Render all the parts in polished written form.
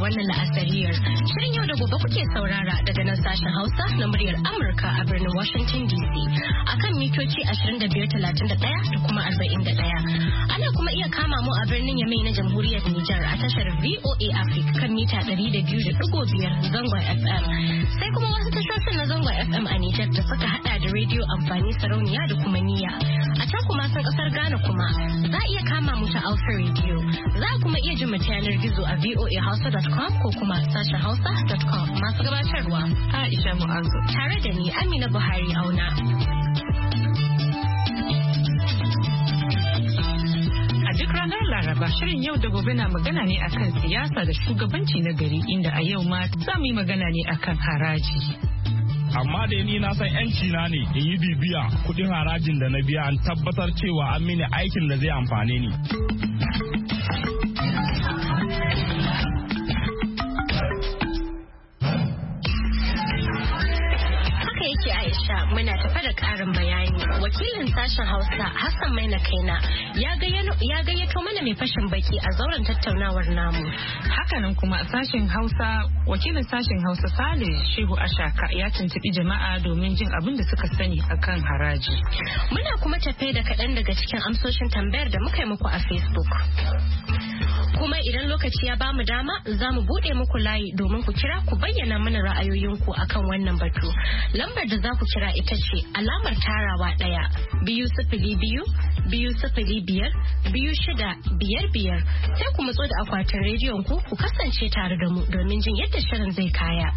wannan la'asariyar. Shirin yau da gobe kuke saurara daga nan sashen Hausa na muryar Amurka a birnin Washington DC akan mitoci 2531 da kuma 41. Ana kuma iya kama mu a birnin Yamai na Jamhuriyar Nijar a tashar VOA Africa kan mita 200.5 zangon FM. Sai kuma wasu tashoshin na zangon FM a Nijar da suka hada da rediyo amfani sarauniya da kuma niyya. A can kuma sun kasar Ghana kuma za a iya kama mu ta Alpha Radio. Za a kuma iya jin mu ta yanar gizo a voahausa.com ko kuma sashen hausa.com. Masu gabatarwa Aisha Mu'azu tare da ni Amina Buhari Auna. Duk ranar Laraba shirin yau da gobe na magana ne akan siyasa da shugabanci na gari, inda a yau ma za mu yi magana ne akan haraji. Amma da ni na san yanci na ne in yi bibiya kudin harajin da na biya an tabbatar cewa an mini aikin da zai amfane ni. Aisha muna tafa da ƙarin bayani. Wakilin sashen Hausa Hassan Maina Kaina ya gayyato mana mai fashin baki a zauren tattaunawar namu. Hakanan kuma wakilin sashen Hausa Sale Shehu Ashaka ya tuntuɓi jama'a domin jin abin da suka sani akan haraji. Muna kuma tafe da kaɗan daga cikin amsoshin tambayar da muka yi muku a Facebook. Kuma idan lokaci ya bamu dama za mu buɗe muku layi domin ku kira ku bayyana mana ra'ayoyinku akan wannan batu. Lambar da za ku kira ita ce alamar tarawa 1-2-0-5-2-6-5-2-6-5 sai ku matso da akwatin rediyon ku kasance tare da mu domin jin yadda shirin zai kaya.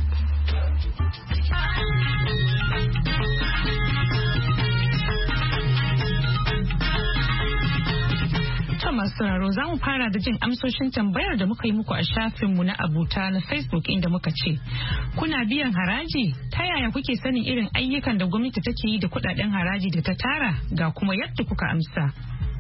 Masu sauraro za mu fara da jin amsoshin tambayar da muka yi muku a shafinmu na abuta na Facebook inda muka ce, kuna biyan haraji? Ta yaya kuke sanin irin ayyukan da gwamnati take yi da kudaden haraji da ta tara? Ga kuma yadda kuka amsa.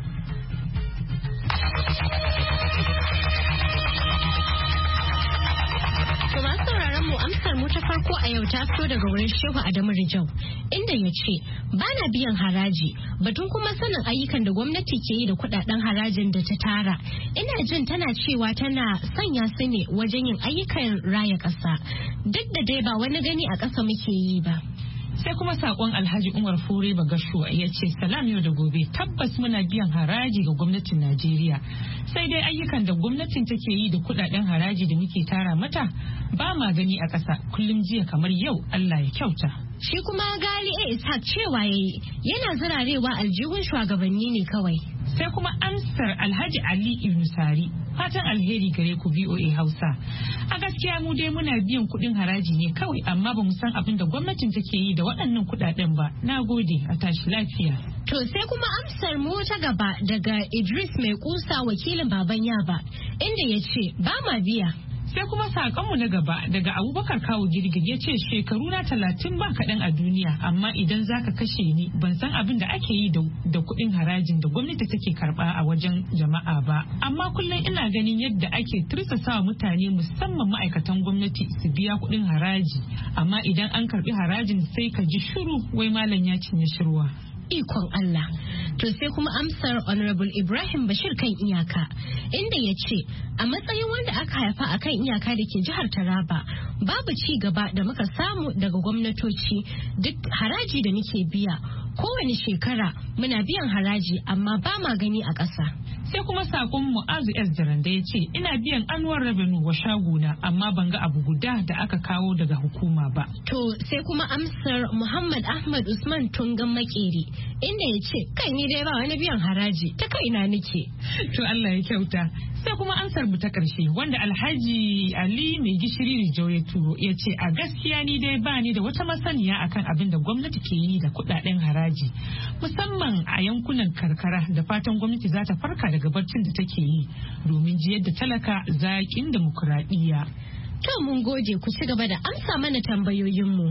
mu amsar mu ta farko a yau ta fito daga wurin Shehu Adamu Rijau inda ya ce bana biyan haraji, batun kuma sanin ayyukan da gwamnati ke yi da kudaden harajin da ta tara. Ina jin tana cewa tana sanya su ne wajen yin ayyukan raya ƙasa, duk da dai ba wani gani a ƙasa muke yi ba. Sai kuma sakon Alhaji Umar Fure Bagashuwa ya ce salam yau da gobe, tabbas muna biyan haraji ga gwamnatin Najeriya, sai dai ayyukan da gwamnatin take yi da kudaden haraji da muke tara mata ba ma gani a ƙasa, kullum jiya kamar yau, Allah ya kyauta. Shi kuma Gali Ishaq cewa yana zirarewa aljihun shugabanni ne kawai. Sai kuma amsar Alhaji Ali Yunusari, fatan alheri gare ku VOA Hausa. A gaskiya mu dai muna biyan kuɗin haraji ne kawai, amma ba mu san abin da gwamnatin take yi da waɗannan kuɗaɗen ba. Na gode, a tashi lafiya. To sai kuma amsar mu ta gaba daga Idris Mai Kusa wakilin Baban Yaba inda ya ce ba ma biya. Sai kuma sakonmu na gaba daga Abubakar Kawo Girgir ya ce shekaru na 30 ba kaɗan a duniya, amma idan zaka kashe ni ban san abin da ake yi da kuɗin harajin da gwamnati take karɓa a wajen jama'a ba. Amma kullum ina ganin yadda ake tursasawa mutane musamman ma'aikatan gwamnati su biya kuɗin haraji, amma idan an karɓi harajin sai ka ji shiru wai malam ya cinye shirwa. Ikon Allah. To sai kuma amsar Honorable Ibrahim Bashir kan iyaka inda ya ce a matsayin wanda aka haifa a kan iyaka da ke jihar Taraba babu ci gaba da muka samu daga gwamnatoci, duk haraji da muke biya kowane shekara muna biyan haraji amma ba ma gani a ƙasa. Sai kuma sakon Mu'azu S Jaranda ya ce ina biyan annual revenue wa shaguna amma ban ga abu guda da aka kawo daga hukuma ba. To sai kuma amsar Muhammad Ahmad Usman Tungan Makeri inda ya ce kai ni dai ba wani biyan haraji, ta kaina nake. To Allah ya kyauta. Sai kuma amsar mu ta karshe wanda Alhaji Ali Mai Gishiri Rijau ya turo ya ce a gaskiya ni dai ba ni da wata masaniya akan abin da gwamnati ke yi da kudaden haraji musamman a yankunan karkara, da fatan gwamnati za ta farka daga barcin da take yi domin jiyar da talaka zaƙin demokuraɗiyya. To mun gode, ku ci gaba da amsa mana tambayoyinmu.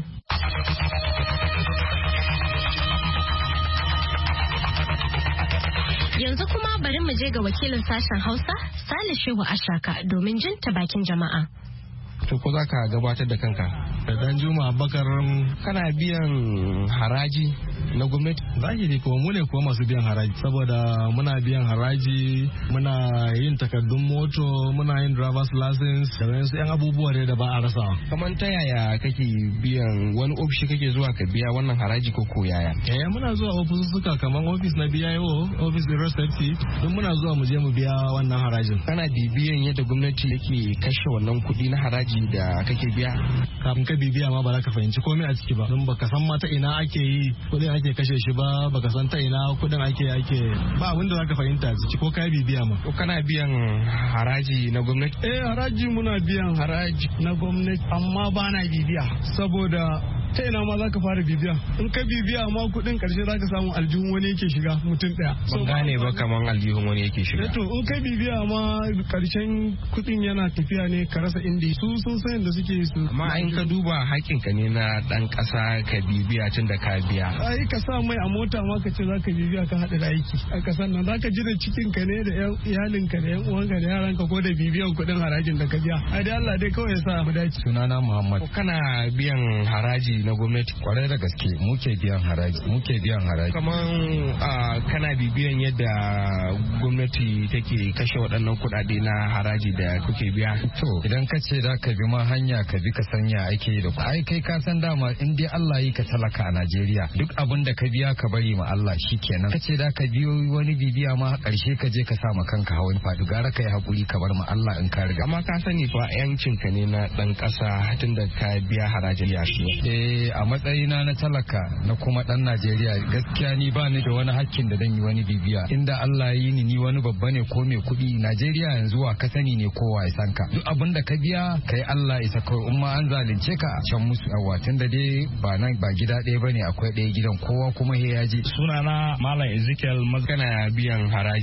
Yanzu kuma bari mu je ga wakilin sashen Hausa, Sale Shehu Ashaka domin jin ta bakin jama'a. To ko za ka gabatar da kanka? Dan Juma Abubakar. Kana biyan haraji na gwamnati? Zahiri kuma mu ne kuma masu biyan haraji, saboda muna biyan haraji, muna yin takardun moto, muna yin driver's license da wasu 'yan abubuwa da ba a rasa. Kamar ta yaya kake biyan, wani ofishi kake zuwa ka biya wannan haraji ko yaya? Muna zuwa ofisussuka kamar ofis na BIO, ofis na Road Safety, don muna zuwa mu je mu biya wannan harajin. Kana bibiyan yadda gwamnati yake kashe wannan kuɗi na haraji da kake biya? Kafin ka bibiya ma ba za ka fahimci komai a ciki ba, don baka san ma ta ina ake yi kuɗin ake kashe shi ba, baka san ta ina kuɗin ake ba abin da za ka fahimta ciki ko ka bibiya ma. Ko kana biyan haraji na gwamnati? Haraji muna biyan haraji na gwamnati, amma ba na bibiya saboda ta ina ma za ka fara bibiya. In ka bibiya ma kuɗin ƙarshe za ka samu aljihun wani yake shiga mutum ɗaya. Ban gane ba kaman aljihun wani yake shiga. To in ka bibiya ma ƙarshen kuɗin yana tafiya ne ka rasa inda su sun san yadda suke su. Amma in ka duba haƙƙinka ne na ɗan ƙasa ka bibiya tun da ka biya. Ai ka sa mai a mota ma ka ce za ka bibiya ka haɗa da aiki a ƙasar nan, za ka ji da cikinka ne da iyalinka da 'yan uwanka da yaranka ko da bibiyan kuɗin harajin da ka biya. Ai dai Allah dai kawai ya sa mu dace. Sunana Muhammad. Kana biyan haraji na gwamnati? Kwarai da gaske muke biyan haraji. Kaman kana bibiyan yadda gwamnati take kashe waɗannan kuɗaɗe na haraji da kuke biya? To idan ka ce za ka bi ma hanya ka bi ka sanya ake da ku. Ai kai ka san dama in dai Allah yi ka talaka a Najeriya duk abin da ka biya ka bari ma Allah shikenan. Ka ce za ka biyo wani bibiya ma karshe ka je ka sa ma kanka hawan faɗi, gara ka yi hakuri ka bar ma Allah in ka riga. Amma ka sani fa yancin ka ne na ɗan ƙasa tun da ka biya harajin yashi. A matsayina na talaka na kuma dan Najeriya gaskiya ni ba ni da wani hakkin da zan yi wani bibiya. Inda Allah ya yi ni wani babba ne ko mai kuɗi, Najeriya yanzu wa ka sani ne kowa ya san ka. Duk abin da ka biya kai Allah isa kawai, in ma an zalunce ka a can musu yawa, tunda dai ba gida ɗaya bane, akwai ɗaya gidan kowa kuma he ya je. Sunana Malam Ezekiel Kana biyan haraji?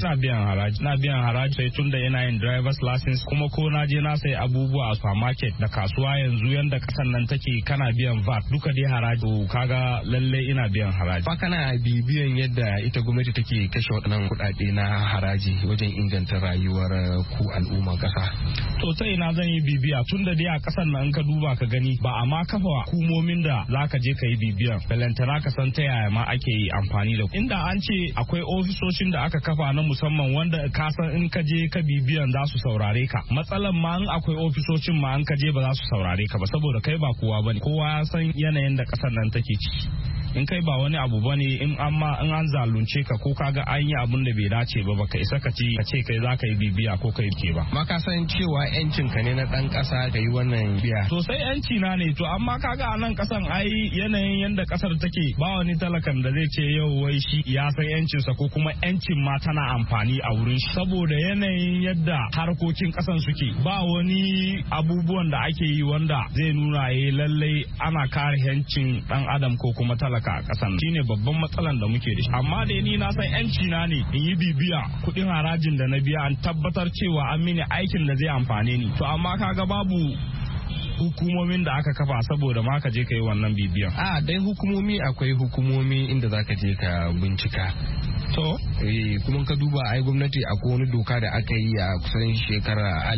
Na biyan haraji sai tunda yana yin driver's license, kuma ko na je na sai abubuwa a supermarket da kasuwa yanzu yanda kasan nan take kana biyan VAT duka dai haraji. Kaga lalle ina biyan haraji. Ba kana bibiyan yadda ita gwamnati take kashe waɗannan kuɗaɗe na haraji wajen inganta rayuwar ku al'umma ƙasa? To ta ina zan yi bibiya tunda dai a ƙasar nan in ka duba ka gani ba a ma kafa hukumomin da za ka je ka yi bibiyan balantana ka san ta yaya ma ake yi amfani da inda an ce akwai ofisoshin da aka kafa na musamman wanda ka san in ka je ka bibiyan za su saurare ka. Matsalan ma in akwai ofisoshin ma in ka je ba za su saurare ka ba saboda kai ba kowa bane, kowa ya san yanayin da ƙasar nan take ciki. In kai ba wani abu bane in an zalunce ka ko kaga an yi abun da bai dace ba baka isa ka ce kai za ka yi bibiya ko kai ke ba. Ma ka san cewa yancin ka ne na dan kasa ka yi wannan biya. To sai yanci na ne to amma kaga a nan kasan ai yanayin yanda kasar take ba wani talakan da zai ce yau wai shi ya san yancin sa ko kuma yancin ma tana amfani a wurin shi saboda yanayin yadda harkokin kasan suke ba wani abubuwan da ake yi wanda zai nuna lallai ana kare yancin dan adam ko kuma talaka a kasan shine babban matsalan da muke da shi. Amma dai ni na san yanci na ne in yi bibiya kuɗin harajin da na biya an tabbatar cewa an mini aikin da zai amfane ni. To amma kaga babu hukumomin da aka kafa saboda ma ka je ka yi wannan bibiyan. Dai hukumomi akwai hukumomi inda za ka je ka bincika. To? Kuma ka duba ai gwamnati akwai wani doka da aka yi a kusan shekarar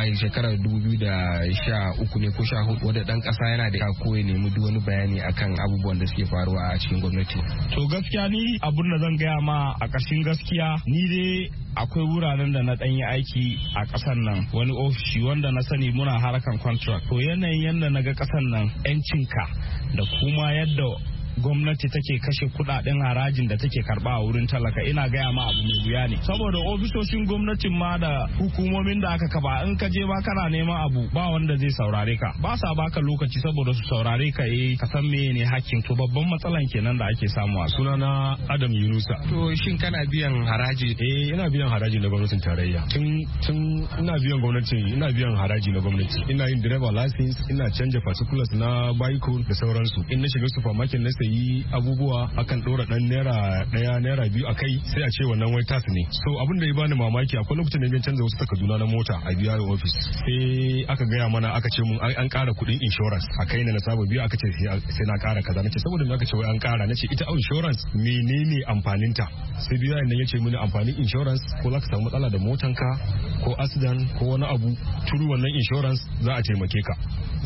2013 ne ko 14 wadda dan kasa yana da ko ya nemi duk wani bayani akan abubuwan da suke faruwa a cikin gwamnati. To gaskiya ni abun da zan gaya ma a ƙashin gaskiya ni dai akwai wuraren da na ɗan yi aiki a ƙasar nan wani ofishi wanda na sani muna harkan contract. To yanayin yadda na ga ƙasar nan 'yancinka da kuma yadda gwamnati take kashe kudaden harajin da take karba a wurin talaka ina gaya ma abu mai wuya ne saboda ofisoshin gwamnatin ma da hukumomin da aka kafa in ka je ma kana neman abu ba wanda zai saurare ka ba sa baka lokaci saboda su saurare ka ka san meye ne hakkin to babban matsalan kenan da ake samu a sunana Adam Yunusa. To shin kana biyan haraji? Ina biyan haraji na gwamnatin tarayya tun ina biyan haraji na gwamnati ina yin driver license ina canja particulars na bike da sauransu in na shiga supermarket na yi abubuwa akan ɗora ɗan naira ɗaya naira biyu a kai sai a ce wannan wai tasu ne. So abin da ya bani mamaki akwai lokacin da ya canza wasu takarduna na mota a biya ofis sai aka gaya mana aka ce mun an ƙara kuɗin insurance a kai na saba biyu aka ce sai na ƙara kaza nace saboda me aka ce wai an ƙara nace ita insurance menene amfaninta sai biyu nan ya ce mini amfanin insurance ko za ka samu matsala da motanka ko accident ko wani abu turu wannan insurance za a taimake ka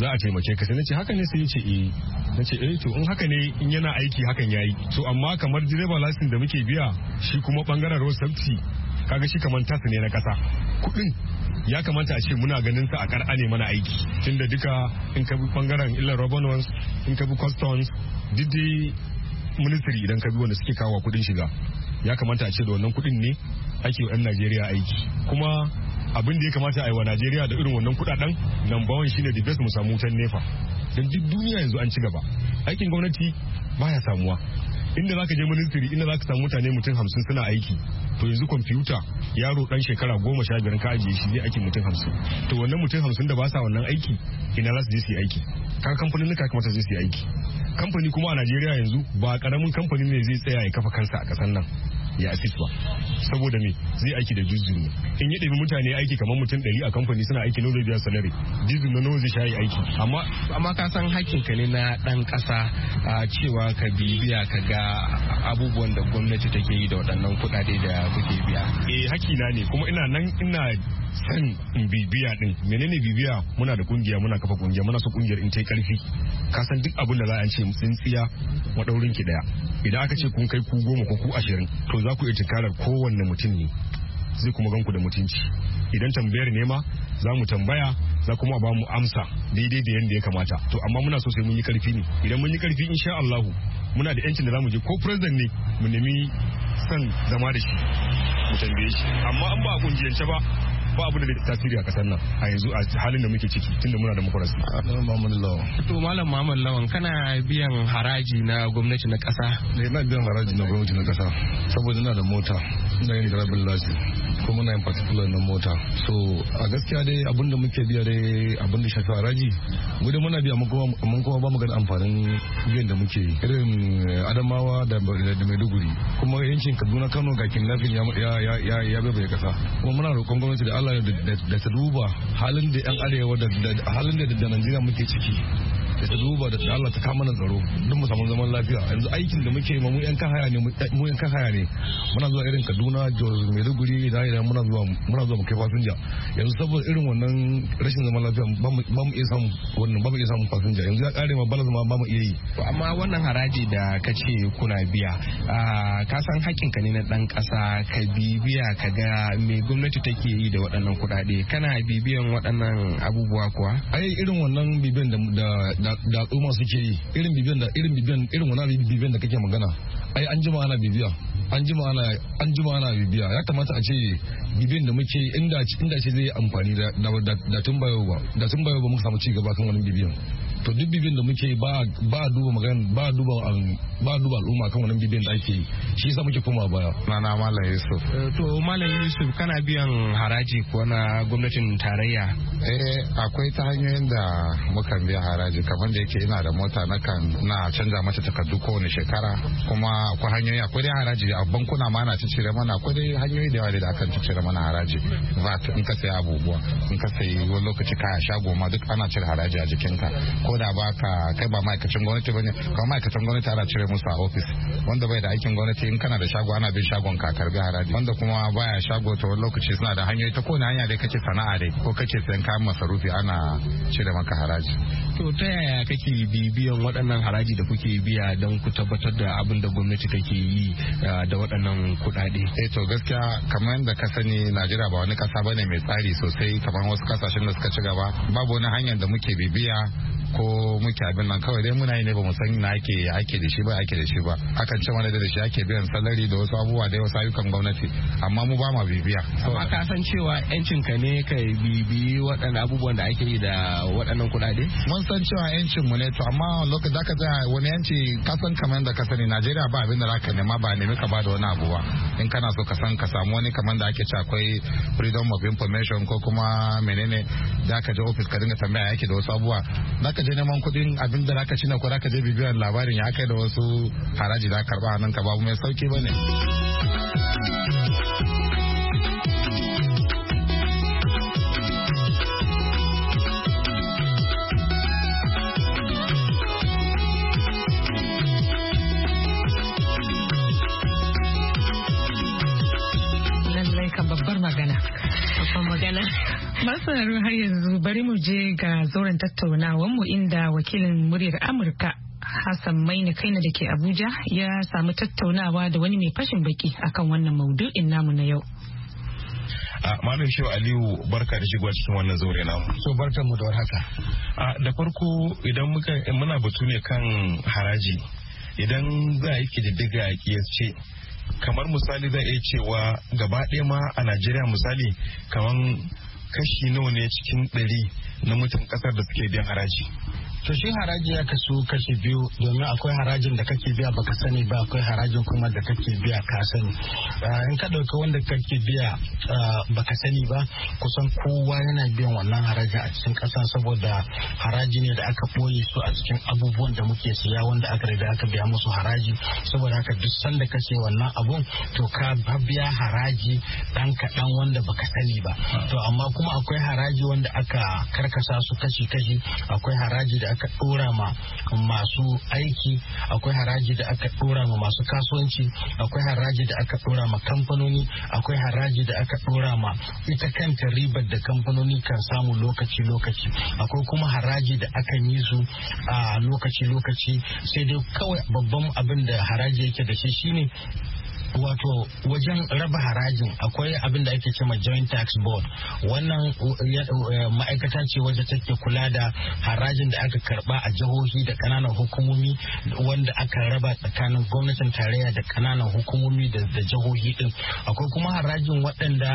sai nace haka ne sai ya ce nace to in haka ne in yana aiki hakan yayi so amma kamar driver license da muke biya shi kuma bangaren road safety kaga shi kamar tasu ne na kasa kudin ya kamata a ce muna ganin sa a kar'ane mana aiki tunda duka in ka bi bangaren illar revenues in ka bi customs didi ministry idan ka bi wanda suke kawo kudin shiga ya kamata a ce da wannan kudin ne ake wa 'yan Najeriya aiki kuma abin da ya kamata a yi wa Najeriya da irin wannan kudaden number one shine the best mu samu wutan nefa don duk duniya yanzu an ci gaba aikin gwamnati baya samuwa inda zaka je ministry inda zaka samu mutane mutum 50 suna aiki to yanzu kwamfuta yaro dan shekara 15 ka ajiye shi zai aikin mutum 50 to wannan mutum 50 da ba sa wannan aiki ina za su je su yi aiki kan kamfanin ka kamata zai su yi aiki kamfani kuma a Najeriya yanzu ba karamin kamfani ne zai tsaya ya kafa kansa a kasan nan ya assist ba saboda me zai aiki da juju ne in ya ɗabi mutane aiki kamar mutum 100 a kamfani suna aiki nawa zai biya salary juju na nawa zai shayi aiki amma ka san hakkinka ne na dan kasa cewa ka bibiya ka ga abubuwan da gwamnati take yi da waɗannan kuɗaɗe da kuke biya hakkina ne kuma ina san in bibiya din menene bibiya muna da kungiya muna kafa kungiya muna so kungiyar in tai karfi ka san duk abin da za a ce tsintsiya madaurin ki daya idan aka ce kun kai ku 10 ko ku 20 to za ku iya tinkarar kowanne mutum ne zai kuma ganku da mutunci idan tambayar ne ma za mu tambaya za kuma ba mu amsa daidai da yadda ya kamata to amma muna so sai mun yi karfi ne idan mun yi karfi insha Allah muna da yancin da za mu je ko president ne mu nemi san zama da shi mu tambaye shi amma an ba a kungiyance ba abu da tasiri a kasar nan a yanzu a halin da muke ciki tunda muna da mafarasi. To Malam Muhammad Lawan kana biyan haraji na gwamnati na kasa? Ina biyan haraji na gwamnati na kasa saboda ina da mota ina yin driving license kuma ina yin particular na mota so a gaskiya dai abin da muke biya dai abin da shafi haraji mu dai muna biya mun kuma ba mu ga amfanin biyan da muke irin Adamawa da Maiduguri kuma yancin Kaduna Kano ga kidnapping ya bai kasa kuma muna roƙon gwamnati da Allah da ta duba halin da yan arewa da halin da Najeriya muke ciki da ta duba da Allah ta kama mana tsaro don mu samu zaman lafiya yanzu aikin da muke mu yan kahaya ne muna zuwa irin Kaduna Jos Maiduguri da idan muna zuwa mu kai fasinja yanzu saboda irin wannan rashin zaman lafiya ba mu iya samun fasinja yanzu ya kare ma balas ma ba mu iya yi amma wannan haraji da kace kuna biya ka san hakkinka ne na dan kasa ka bibiya ka ga me gwamnati take yi da waɗannan kuɗaɗe kana bibiyan waɗannan abubuwa kuwa ai irin wannan bibiyan da al'umma suke yi irin wannan bibiyan da kake magana ai an jima ana bibiya ana bibiya ya kamata a ce bibiyan da muke inda ce zai amfani da tun bayo ba muka samu ci gaba kan wannan bibiyan to duk bibiyan da muke ba duba magana ba duba al'umma kan wannan bibiyan da ake yi shi yasa muke koma baya na Malam Yusuf to Malam Yusuf kana biyan haraji ko na gwamnatin tarayya akwai ta hanyoyin da muka biya haraji kamar da yake ina da mota na canza mata takardu kowane shekara kuma akwai dai haraji a bankuna ma ana cicire mana akwai dai hanyoyi da yawa da akan cicire mana haraji VAT in ka sayi abubuwa in ka sayi wani lokaci kaya shago ma duk ana cire haraji a jikinka ko da kai ba ma'aikacin gwamnati bane kuma ma'aikatan gwamnati ana cire musu a ofis wanda bai da aikin gwamnati in kana da shago ana bin shagon ka karbi haraji wanda kuma baya shago to wani lokaci suna da hanyoyi ta kowane hanya dai kake sana'a dai ko kake sayan kayan masarufi ana cire maka haraji to ta yaya kake bibiyan waɗannan haraji da kuke biya don ku tabbatar da abin da gwamnati take yi da waɗannan kuɗaɗe to gaskiya kamar yadda ka sani Najeriya ba wani ƙasa bane mai tsari sosai kamar wasu ƙasashen da suka ci gaba babu wani hanyar da muke bibiya ko muke abin nan kawai dai muna yi ne ba mu san na ake da shi ba akan ce mana da shi ake biyan salari da wasu abubuwa da wasu ayyukan gwamnati amma mu ba ma bibiya amma ka san cewa yancin ka ne ka bibiyi waɗannan abubuwan da ake yi da waɗannan kuɗaɗe mun san cewa yancin mu ne to amma lokacin da ka tsaya wani yanci ka san kamar da ka sani Najeriya ba abin da zaka nema ba nemi ka ba da wani abu ba in kana so ka samu wani kamar da ake ce akwai freedom of information ko kuma menene da ka je office ka dinga tambaya yake da wasu abubuwa zaka zaka je neman kuɗin abin da zaka ci na ko zaka je bibiyar labarin ya kai da wasu haraji da karba nan ka babu mai sauki bane. Masarar har yanzu bari mu je ga zauren tattaunawanmu inda wakilin muryar Amurka Hassan Maina Kaina da ke Abuja ya samu tattaunawa da wani mai fashin baki akan wannan maudu'in namu na yau. Malam Shehu Aliyu barka da shigowa cikin wannan zaure namu. So barkan mu da warhaka. Da farko idan muna batu ne kan haraji, idan za a yi kididdiga a kiyasce kamar misali za a iya cewa gaba ɗaya ma a Najeriya misali kamar kashi nawa ne cikin 100 na mutan kasar da suke biyan haraji? To shi haraji ya kasu kashi biyu, domin akwai harajin da kake biya baka sani ba, akwai harajin kuma da kake biya ka sani. In ka ɗauka wanda kake biya baka sani ba, kusan kowa yana biyan wannan harajin a cikin ƙasa, saboda haraji ne da aka ɓoye su a cikin abubuwan da muke siya wanda aka riga aka biya musu haraji. Saboda haka duk sanda ka ce wannan abun to ka biya haraji ɗan kaɗan wanda baka sani ba. To amma kuma akwai haraji wanda aka karkasa su kashi-kashi. Akwai haraji da aka dora ma masu aiki, akwai haraji da aka dora ma masu kasuwanci, akwai haraji da aka dora ma kamfanoni, akwai haraji da aka dora ma ita kanta ribar da kamfanoni kan samu lokaci-lokaci, akwai kuma haraji da akan yi su a lokaci-lokaci. Sai dai kawai babban abin da haraji yake da shi shine wato wajen raba harajin akwai abin da ake cema joint tax board. Wannan ma'aikata ce wajen take kula da harajin da aka karba a jihohi da kananan hukumomi, wanda aka raba tsakanin gwamnatin tarayya da kananan hukumomi da jihohi din. Akwai kuma harajin waɗanda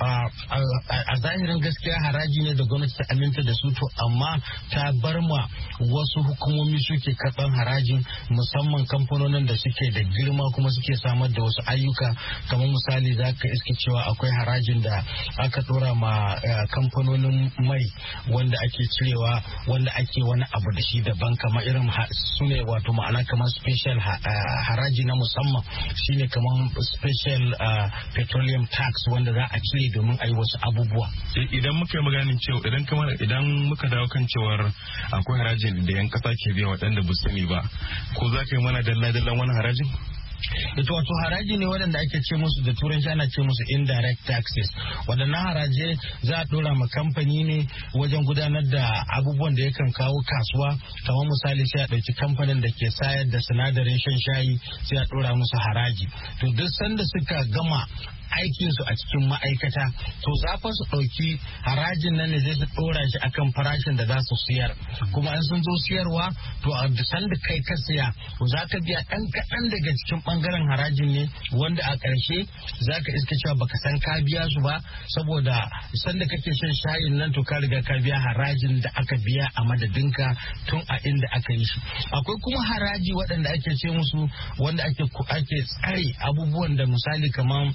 a zahirin gaskiya haraji ne da gwamnati ta aminta da su, to amma ta bar ma wasu hukumomi suke karban harajin, musamman kamfanonin da suke da girma kuma suke samar da wasu ayyuka. Kamar misali za ka iske cewa akwai harajin da aka dora ma kamfanonin mai wanda ake cirewa, wanda ake wani abu da shi daban, kamar irin su ne wato ma'ana kamar special haraji na musamman, shine kamar special petroleum tax wanda za a cire domin a yi wasu abubuwa. Idan muka yi maganin cewa idan muka dawo kan cewar akwai harajin da yan kasa ke biya waɗanda ba sani ba, ko za ka yi mana dalla-dallan wani harajin? Ito wato haraji ne waɗanda ake ce musu da turanci ana ce musu indirect taxes. Waɗannan haraje za a ɗora ma kamfani ne wajen gudanar da abubuwan da yakan kawo kasuwa. Kamar misali sai a ɗauki kamfanin da ke sayar da sinadarin shan shayi sai a ɗora musu haraji. To duk sanda suka gama aikinsu a cikin ma'aikata, to za fa su ɗauki harajin nan ne zai su ɗora shi akan farashin da za su siyar. Kuma in sun zo siyarwa, to a sanda kai ka siya, to za ka biya ɗan kaɗan daga cikin ɓangaren harajin ne, wanda a ƙarshe za ka iska cewa baka san ka biya su ba, saboda sanda kake shan shayin nan to ka riga ka biya harajin da aka biya a madadinka tun a inda aka yi shi. Akwai kuma haraji waɗanda ake ce musu wanda ake tsare abubuwan da misali kamar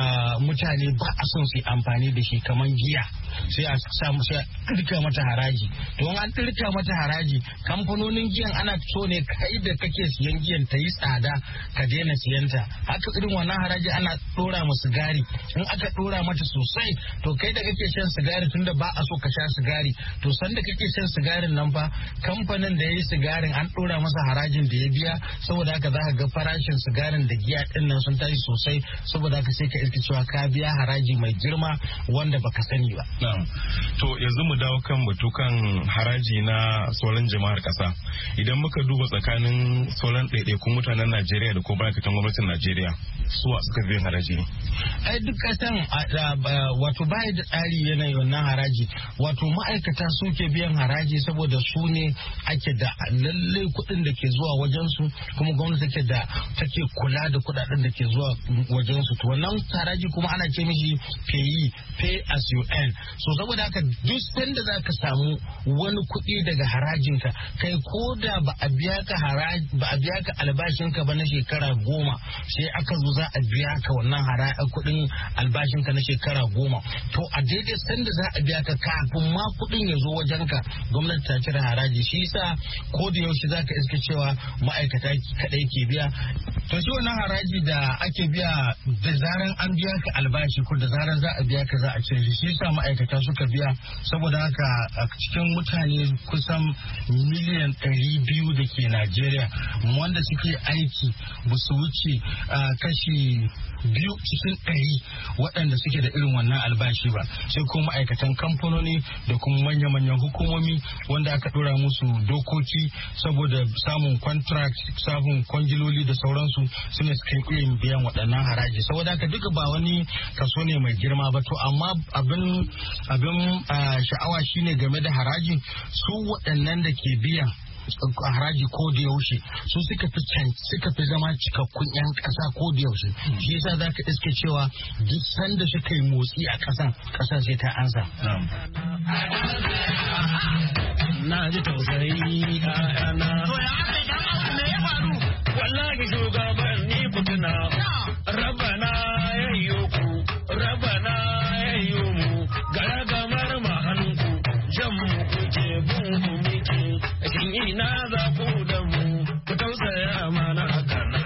mutane ba a son su yi amfani da shi, kamar giya sai a samu sai a ɗirka mata haraji. Don an ɗirka mata haraji, kamfanonin giyan ana so ne kai da kake siyan giyan ta yi tsada ka daina siyanta. Haka irin wannan haraji ana ɗora ma sigari, in aka ɗora mata sosai, to kai da kake shan sigari tunda ba a so ka sha sigari, to sanda kake shan sigarin nan fa kamfanin da ya yi sigarin an ɗora masa harajin da ya biya. Saboda haka za ka ga farashin sigarin da giya ɗin nan sun tashi sosai, saboda haka sai ka iska cewa ka biya haraji mai girma wanda baka sani ba. To yanzu mu dawo kan batukan haraji na sauran jama'ar kasa. Idan muka duba tsakanin sauran ɗaiɗaikun mutanen Najeriya da ko ma'aikatan gwamnatin Najeriya, suwa suka biyan haraji ne? Ai duk kasan wato baya da tsari yanayin wannan haraji. Wato ma'aikata suke biyan haraji saboda su ne ake da lallai kuɗin da ke zuwa wajensu, kuma gwamnati take kula da kuɗaɗen da ke zuwa wajensu. To wannan haraji kuma ana ce mishi pay as you earn. so saboda haka duk sanda za ka samu wani kuɗi daga harajinka kai ko da ba a biya ka albashinka ba na shekara 10 sai aka zo za a biya ka wannan kuɗin albashinka na shekara 10 to a daidai sanda za a biya ka kafin ma kuɗin ya zo wajenka gwamnati ta cire haraji shi yasa ko da yaushe za ka iska cewa ma'aikata kaɗai ke biya to shi wannan haraji da ake biya da zaran an biya ka albashi ko da zaran za a biya ka za a cire shi yasa ma'aikata suka biya saboda haka a cikin mutane kusan miliyan 200 da ke Najeriya wanda suke aiki ba su wuce kashi 2 cikin 100 waɗanda suke da irin wannan albashi ba sai kuma ma'aikatan kamfanoni da kuma manya-manyan hukumomi wanda aka ɗora musu dokoki saboda samun contract samun kwangiloli da sauransu su ne suka iya biyan waɗannan haraji saboda haka duka ba wani kaso ne mai girma ba to amma abin sha'awa shine game da haraji su waɗannan da ke biyan haraji ko da yaushe su suka fi zama cikakkun 'yan ƙasa ko da yaushe shi yasa za ka iske cewa duk sanda suka yi motsi a ƙasan sai ta ansa. Na ji tausayi ƴaƴana. To ya aka idan abu ne ya faru? Wallahi shugaban ni kutuna. Rabana yayyo ku, rabana yayyo mu, garagamar mahanku, jan mu kuke bunku miki, shin ina za ku da mu, ku tausaya mana hakana.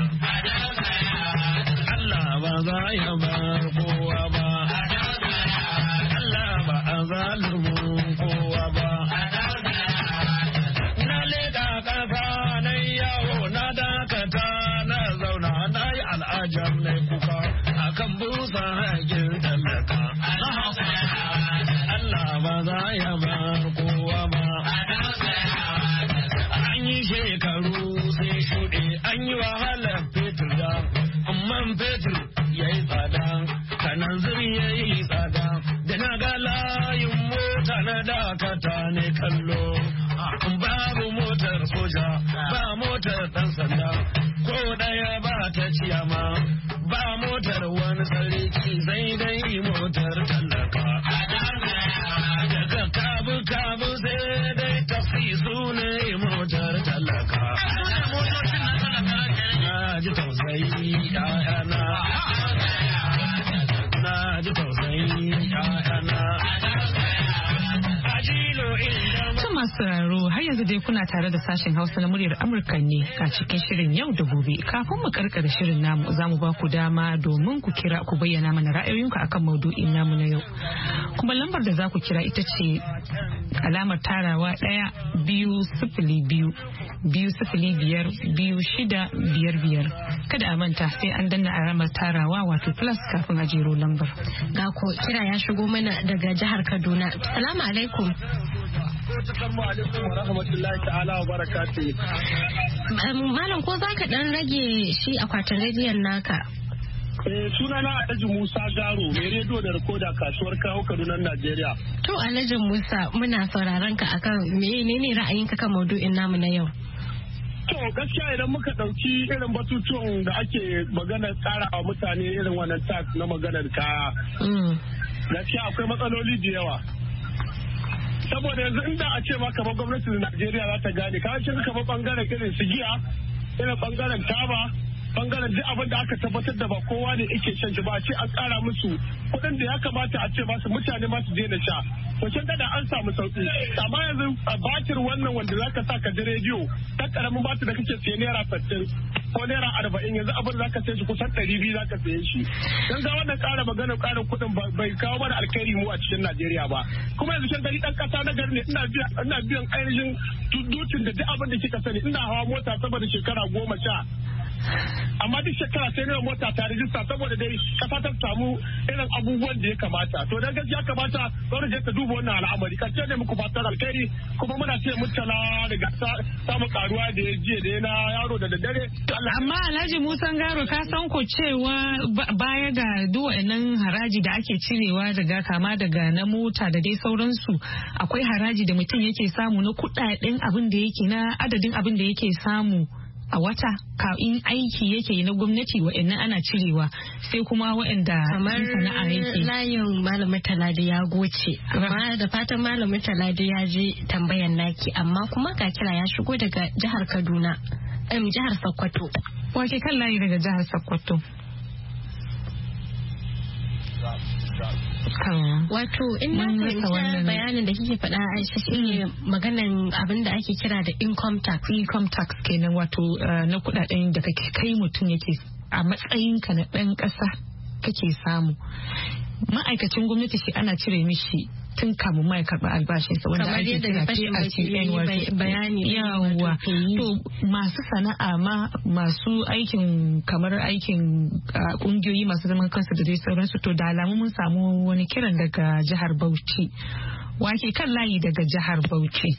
Allah ba za ya bar kowa ba. Allah ba a zalimin kowa ba. Jam na kuka akan busa haƙin talaka. Allah ba za ya bar kowa ba. An yi shekaru sai shuɗe an yi wahalar fetur da amman fetur ya yi tsada kanan zuri ya yi tsada da na ga layin mota na dakata ne kallo babu motar soja ba motar ɗan sanda ko ɗaya ba ta ciyama ba motar wani sarki sai dai motar talaka daga kabu sai dai tafi su ne motar talaka na ji tausayi ƴaƴana na ji tausayi ƴaƴana sauraro har yanzu dai kuna tare da sashen Hausa na muryar Amurka ne a cikin shirin yau da gobe. Kafin mu karkare shirin namu za mu ba ku dama domin ku kira ku bayyana mana ra'ayoyinku akan maudu'in namu na yau. Kuma lambar da za ku kira ita ce alamar tarawa 1-2-0-5-2-0-5-6-5-5. Kada a manta sai an danna alamar tarawa wato plus kafin a jero lambar. Ga ko kira ya shigo mana daga jihar Kaduna. Assalamu alaikum. Assalamu alaikum wa rahmatullahi ta'ala wa barakatuh. Malam ko za ka dan rage shi akwatin rediyon naka? Sunana Alhaji Musa Garo, mai rediyo da rikoda kasuwar kawo Kaduna, Najeriya. To Alhaji Musa, muna sauraron ka akan menene ra'ayinka kan maudu'in namu na yau? To gaskiya idan muka ɗauki irin batutuwan da ake magana tsara wa mutane irin wannan tax na maganar kaya. Gaskiya akwai matsaloli da yawa. Saboda yanzu inda a ce ma kamar gwamnatin Najeriya za ta gane ka shi kamar bangaren irin sigiya irin bangaren taba bangaren duk abin da aka tabbatar da ba kowa ne yake shan shi ba a ce an kara musu kuɗin da ya kamata a ce masu mutane masu daina sha to kin ga da an samu sauki amma yanzu a batir wannan wanda zaka sa ka ji rediyo ta karamin batir da kake siye naira 60 ko naira 40 yanzu abin zaka sai shi kusan 200 zaka saye shi dan ga wannan ƙara magana ƙara kuɗin bai kawo mana alkhairi mu a cikin Najeriya ba kuma yanzu kin gani dan kasa na gari ne ina biyan ainihin dutin da duk abin da kika sani ina hawa mota saboda shekara 10 amma duk shekara sai ne mota ta rijista saboda dai kasa ta samu irin abubuwan da ya kamata to dan gaskiya kamata gwamnati ta duba wannan al'amari kace ne muku fatan alkhairi kuma muna ce mutala daga samu karuwa da ya jiya da na yaro da daddare amma Alhaji Musa Garo ka san ko cewa baya ga duk wannan haraji da ake cirewa daga kama daga na mota da dai sauransu akwai haraji da mutum yake samu na kudaden abin da yake na adadin abin da yake samu a wata in aiki yake na gwamnati wa'annan ana cirewa sai kuma wa'anda sana'a yake. Layin malamin Talade ya goce amma da fatan malamin Talade ya je tambayan naki amma kuma ga kira ya shigo daga jihar Kaduna jihar Sokoto. Wace kan layi daga jihar Sokoto? Wato in na fahimta bayanin da kike faɗa Aisha shine maganan abin da ake kira da income tax kenan wato na kudaden da kake kai mutum yake a matsayinka na ɗan ƙasa kake samu. Ma'aikacin gwamnati shi ana cire mishi tun kamun ma ya karɓi albashinsa wanda ake kira PRTN bayani yawa. To masu sana'a ma masu aikin kamar aikin kungiyoyi masu zaman kansu da dai sauransu to da alamu mun samu wani kiran daga jihar Bauchi. Wake kan layi daga jihar Bauchi.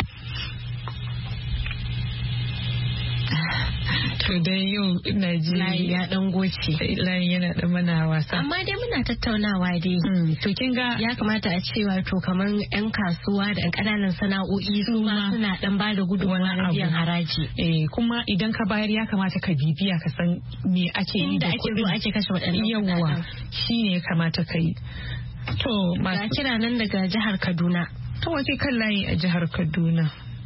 To dai yau ina ji layi ya dan goce. Layi yana da mana wasa. Amma dai muna tattaunawa dai. To kin ga ya kamata a ce wato kamar yan kasuwa da yan kananan sana'o'i su ma suna dan ba da gudunmawa na biyan haraji. Kuma idan ka bayar ya kamata ka bibiya ka san me ake yi da kuɗin da ake kashe waɗannan yawa shine ya kamata ka yi. To ga kira nan daga jihar Kaduna. To wace kan layi a jihar Kaduna?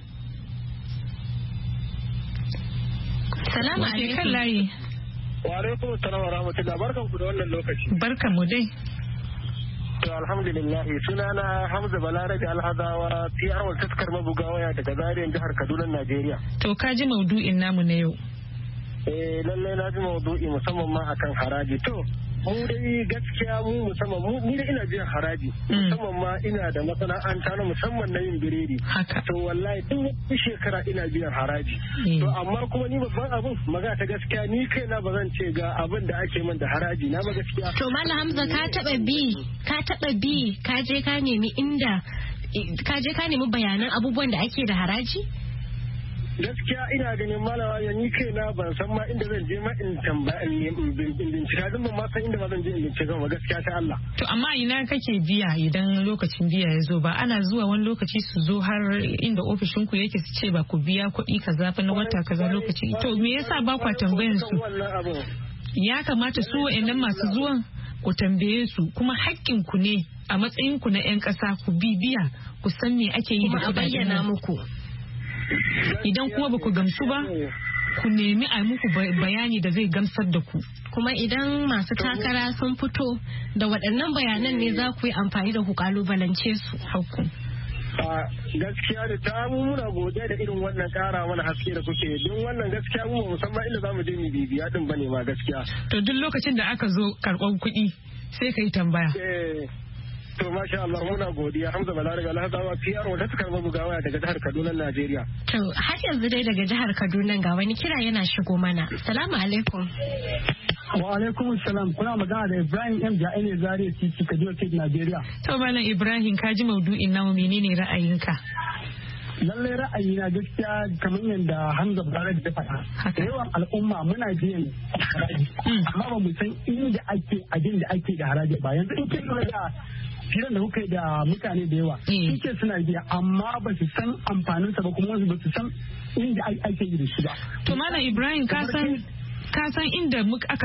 Salamu alaikum. Kan layi. Wa alaikum assalam wa rahmatullahi. Barkan ku da wannan lokaci. Barkan mu dai. To alhamdulillah sunana Hamza Balarabe Alhazawa PR wal taskar mabuga waya daga Zariyan jihar Kaduna Najeriya. To ka ji maudu'in namu na yau. Lallai na ji maudu'i musamman ma akan haraji. To mu dai gaskiya mu musamman ni da ina biyan haraji musamman ma ina da masana'anta na musamman na yin biredi to wallahi duk shekara ina biyan haraji to amma kuma ni babban abin maga ta gaskiya ni kaina ba zan ce ga abin da ake min da haraji na ba gaskiya. To Malam Hamza ka taba bi ka je ka nemi bayanan abubuwan da ake da haraji? Gaskiya ina ganin malama ya ni kaina ban san ma inda zan je ma in tambaya in bincika din ban ma san inda ma zan je in bincika ba gaskiya ta Allah. To amma ina kake biya idan lokacin biya ya zo ba ana zuwa wani lokaci su zo har inda ofishin ku yake su ce ba ku biya kuɗi kaza fa na wata kaza lokaci to me yasa ba kwa tambayan su? Ya kamata su wa'annan masu zuwan ku tambaye su kuma haƙƙin ku ne a matsayin ku na 'yan ƙasa ku bibiya ku san me ake yi da kuɗaɗen bayyana muku. Idan kuma ba ku gamsu ba ku nemi a muku bayani da zai gamsar da ku. Kuma idan masu takara sun fito da waɗannan bayanan ne za ku yi amfani da ku kalubalance su. Hauku. Gaskiya da ta muna godiya da irin wannan kara mana haske da kuke don wannan gaskiya mu musamman inda zamu je mu bibiya din bane ma gaskiya. To duk lokacin da aka zo karɓar kuɗi sai ka yi tambaya. To masha Allah muna godiya Hamza Balarabe Alhazawa PR wanda suka karɓa bugawa daga jihar Kaduna Najeriya. To har yanzu dai daga jihar Kaduna ga wani kira yana shigo mana. Assalamu alaikum. Wa alaikum salam kuna magana da Ibrahim M Ja'ene Zaria Titi Kaduna State Najeriya. To malam Ibrahim ka ji maudu'in namu menene ra'ayinka? Lallai ra'ayina gaskiya kamar yadda Hamza Balarabe ya faɗa. Da yawan al'umma muna biyan haraji amma ba mu san inda ake abin da ake da haraji ba yanzu in kin da firan da kuka yi da mutane da yawa suke suna biya amma ba su san amfaninsa ba kuma ba su san inda ake yi da shi ba. To malam Ibrahim ka san inda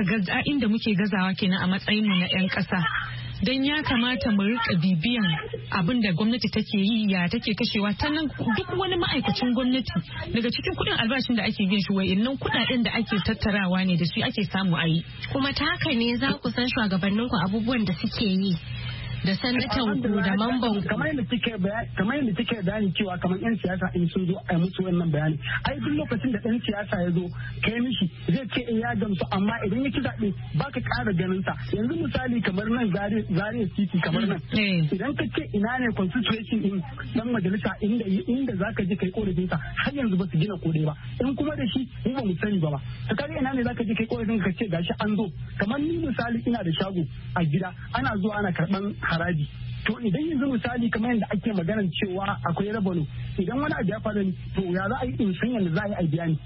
muke gazawa kenan a matsayin mu na 'yan ƙasa. Don ya kamata mu rika bibiyan abin da gwamnati take yi ya take kashewa ta nan duk wani ma'aikacin gwamnati daga cikin kudin albashin da ake biyan shi wayannan kudaden da ake tattarawa ne da su ake samu a yi. Kuma ta haka ne za ku san shugabanninku abubuwan da suke yi. Da sanatan ku da mamban ku kamar yadda take bayani cewa kamar yan siyasa in sun zo a musu wannan bayani ai duk lokacin da dan siyasa ya zo kai mishi zai ce ya gamsu amma idan ya ci zaɓe baka ƙara ganin sa yanzu misali kamar nan Zaria City kamar nan idan ka ce ina ne constitution din dan majalisa inda zaka je kai korafin sa har yanzu ba su gina kodai ba in kuma da shi mu ba mu sani ba to kaga ina ne zaka je kai korafin ka ce gashi an zo kamar ni misali ina da shago a gida ana zuwa ana karban haraji to idan yanzu misali kamar yadda ake maganar cewa akwai rabano idan wani abu ya faru to ya za a yi in san yadda za a yi biya ni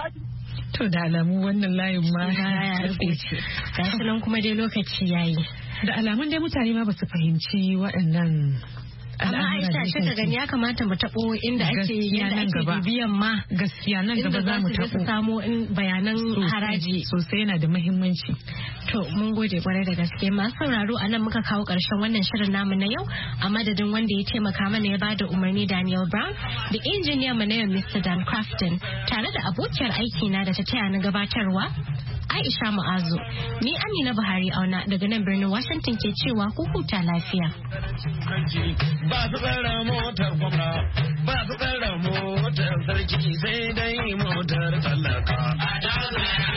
to da alamu wannan layin ma ya rubuce gashi nan kuma dai lokaci yayi da alamun dai mutane ma ba su fahimci waɗannan amma Aisha shi ka gani ya kamata mu tabo inda ake bibiyan ma gaskiya nan gaba za mu tabo samo bayanan haraji sosai yana da muhimmanci. To mun gode kwarai da gaske masu sauraro a nan muka kawo karshen wannan shirin namu na yau a madadin wanda ya taimaka mana ya bada umarni Daniel Brown da injiniya mu na yau Mr. Dan Crafton tare da abokiyar aiki na da ta taya na gabatarwa Aisha Mu'azu. Ni Amina Buhari auna daga nan birnin Washington ke cewa ku huta lafiya. Ba su tsara motar gwamna, ba su tsara motar sarki sai dai motar talaka.